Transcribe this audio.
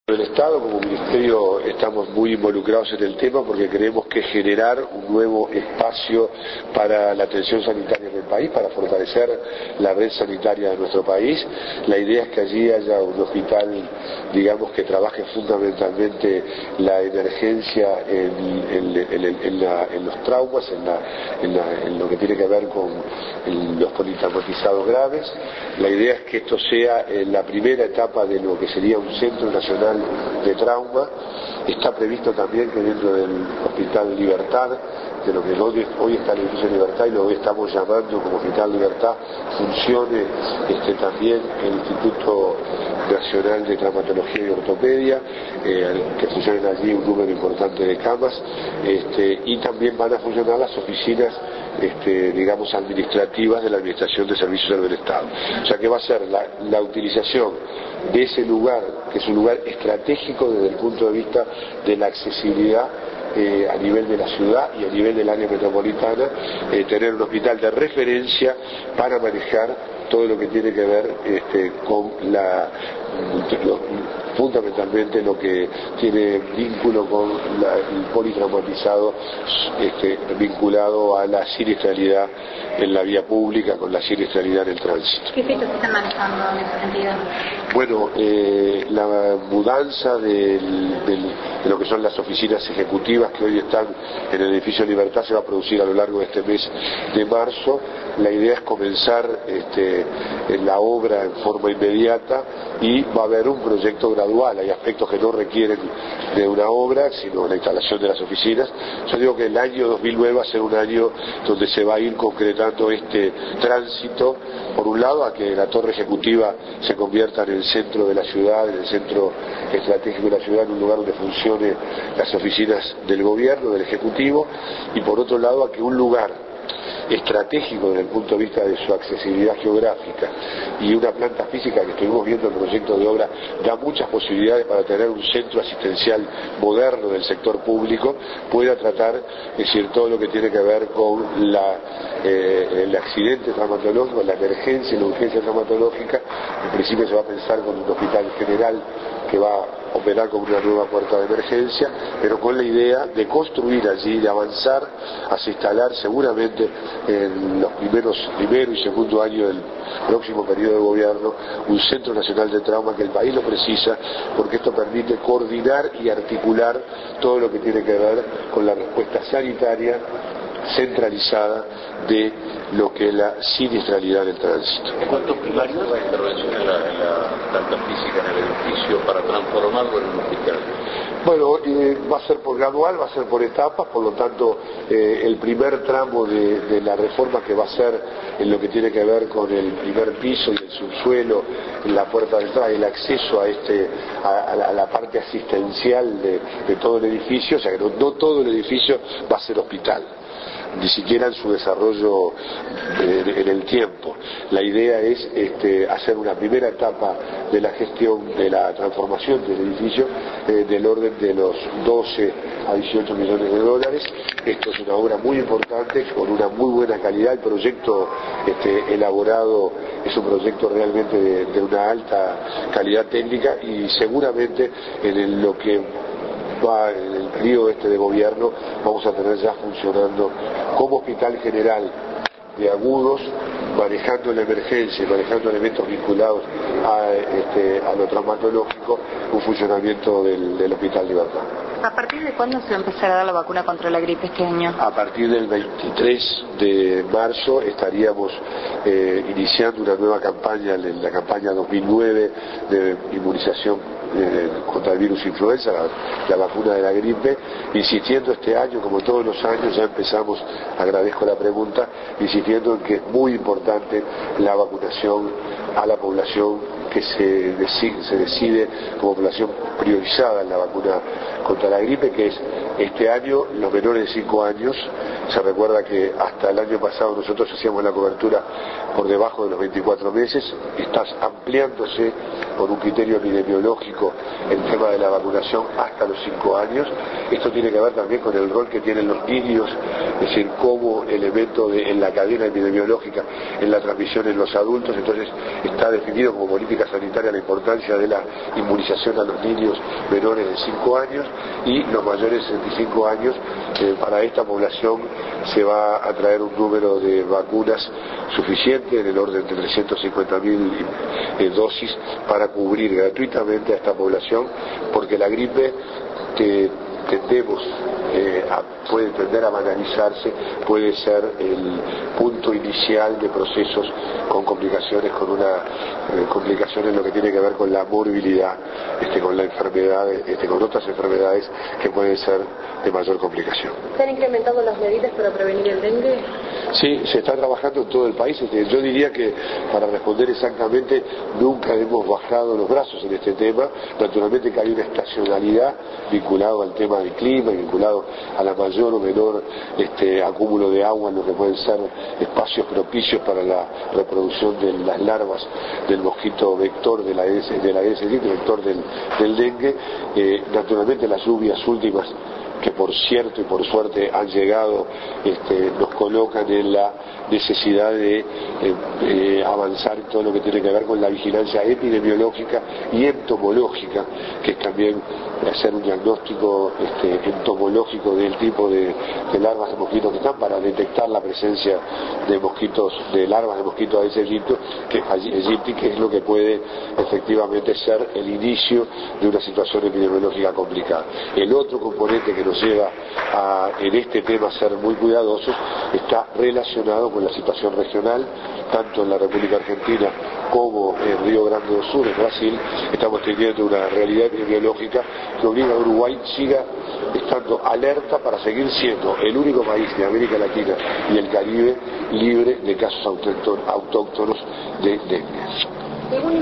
El Estado, como Ministerio, estamos muy involucrados en el tema porque creemos que generar un nuevo espacio para la atención sanitaria en el país, para fortalecer la red sanitaria de nuestro país. La idea es que allí haya un hospital, digamos, que trabaje fundamentalmente la emergencia en los traumas, en lo que tiene que ver con los politraumatizados graves. La idea es que esto sea la primera etapa de lo que sería un centro nacional de trauma. Está previsto también que dentro del Hospital Libertad, de lo que hoy está el edificio Libertad y lo que estamos llamando como Hospital Libertad, funcione también el Instituto Nacional de Traumatología y Ortopedia, que funcionen allí un número importante de camas, y también van a funcionar las oficinas digamos administrativas de la Administración de Servicios del Estado. O sea que va a ser la utilización de ese lugar, que es un lugar estratégico desde el punto de vista de la accesibilidad a nivel de la ciudad y a nivel del área metropolitana, tener un hospital de referencia para manejar todo lo que tiene que ver con fundamentalmente lo que tiene vínculo con el politraumatizado vinculado a la siniestralidad en la vía pública, con la siniestralidad en el tránsito. ¿Qué efectos se están manejando en ese sentido? Bueno, la mudanza de lo que son las oficinas ejecutivas que hoy están en el edificio Libertad se va a producir a lo largo de este mes de marzo. La idea es comenzar en la obra en forma inmediata y va a haber un proyecto gradual. Hay aspectos que no requieren de una obra, sino la instalación de las oficinas. Yo digo que el año 2009 va a ser un año donde se va a ir concretando este tránsito, por un lado, a que la torre ejecutiva se convierta en el centro de la ciudad, en el centro estratégico de la ciudad, en un lugar donde funcione las oficinas del gobierno, del ejecutivo, y por otro lado a que un lugar estratégico desde el punto de vista de su accesibilidad geográfica y una planta física que estuvimos viendo el proyecto de obra da muchas posibilidades para tener un centro asistencial moderno del sector público, pueda tratar, es decir, todo lo que tiene que ver con el accidente traumatológico, la emergencia y la urgencia traumatológica. En principio se va a pensar con un hospital general que va a operar como una nueva puerta de emergencia, pero con la idea de construir allí, de avanzar hacia instalar seguramente en los primero y segundo años del próximo periodo de gobierno un Centro Nacional de Trauma, que el país lo precisa, porque esto permite coordinar y articular todo lo que tiene que ver con la respuesta sanitaria centralizada de lo que es la siniestralidad del tránsito. ¿En cuántos primarios la intervención en la planta física en el edificio para transformarlo en un hospital? Bueno, va a ser por gradual, va a ser por etapas, por lo tanto el primer tramo de la reforma, que va a ser en lo que tiene que ver con el primer piso y el subsuelo, la puerta de entrada, el acceso a la parte asistencial de todo el edificio, o sea que no todo el edificio va a ser hospital, ni siquiera en su desarrollo en el tiempo. La idea es hacer una primera etapa de la gestión de la transformación del edificio del orden de los 12 a 18 millones de dólares. Esto es una obra muy importante, con una muy buena calidad. El proyecto elaborado es un proyecto realmente de una alta calidad técnica, y seguramente en lo que va en el periodo de gobierno vamos a tener ya funcionando como hospital general de agudos, manejando la emergencia y manejando elementos vinculados a lo traumatológico, un funcionamiento del Hospital Libertad. ¿A partir de cuándo se va a empezar a dar la vacuna contra la gripe este año? A partir del 23 de marzo estaríamos iniciando una nueva campaña, la campaña 2009 de inmunización contra el virus influenza, la vacuna de la gripe, insistiendo este año, como todos los años, ya empezamos, agradezco la pregunta, insistiendo en que es muy importante la vacunación a la población que se decide como población priorizada en la vacuna contra la gripe, que es este año los menores de 5 años. Se recuerda que hasta el año pasado nosotros hacíamos la cobertura por debajo de los 24 meses, está ampliándose por un criterio epidemiológico epidemiológico el tema de la vacunación hasta los 5 años. Esto tiene que ver también con el rol que tienen los niños, es decir, como elemento en la cadena epidemiológica en la transmisión en los adultos. Entonces está definido como política sanitaria la importancia de la inmunización a los niños menores de 5 años y los mayores de 65 años. Para esta población se va a traer un número de vacunas suficiente, en el orden de 350.000 dosis, para cubrir gratuitamente a esta población, porque la gripe que tendemos puede tender a banalizarse, puede ser el punto inicial de procesos con complicaciones, complicaciones en lo que tiene que ver con la morbilidad, con la enfermedad, con otras enfermedades que pueden ser de mayor complicación. ¿Se han incrementado las medidas para prevenir el dengue? Sí, se está trabajando en todo el país. Yo diría que, para responder exactamente, nunca hemos bajado los brazos en este tema. Naturalmente que hay una estacionalidad vinculado al tema del clima, vinculado a la mayor o menor acúmulo de agua en lo que pueden ser espacios propicios para la reproducción de las larvas del mosquito vector de la Aedes aegypti, vector del dengue. Naturalmente las lluvias últimas, que por cierto y por suerte han llegado, nos colocan en la necesidad de avanzar en todo lo que tiene que ver con la vigilancia epidemiológica y entomológica, que es también hacer un diagnóstico entomológico del tipo de larvas de mosquitos que están, para detectar la presencia de mosquitos, de larvas de mosquitos Aedes aegypti, que es lo que puede efectivamente ser el inicio de una situación epidemiológica complicada. El otro componente que nos lleva en este tema a ser muy cuidadosos está relacionado con la situación regional, tanto en la República Argentina como en Río Grande do Sul, en Brasil. Estamos teniendo una realidad epidemiológica que obliga a Uruguay siga estando alerta para seguir siendo el único país de América Latina y el Caribe libre de casos autóctonos de dengue.